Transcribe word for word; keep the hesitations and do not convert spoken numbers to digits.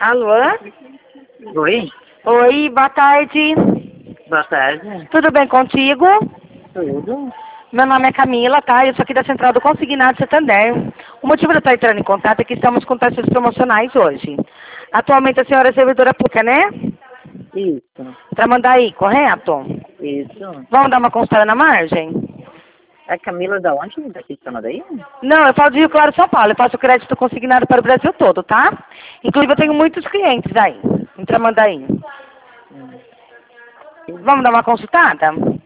Alô? Oi, Oi, boa tarde. boa tarde. Tudo bem contigo? Tudo? Meu nome é Camila, tá? Eu sou aqui da Central do Consignado Santander. O motivo de eu estar entrando em contato é que estamos com taxas promocionais hoje. Atualmente a senhora é servidora pública, né? Isso, Para mandar aí, correto? isso. Vamos dar uma consultada na margem? É Camila da onde? Daqui de cima daí? Não, eu falo de Rio Claro, São Paulo. Eu faço crédito consignado para o Brasil todo, tá? Inclusive eu tenho muitos clientes aí, em Tramandaí. Hum. Vamos dar uma consultada?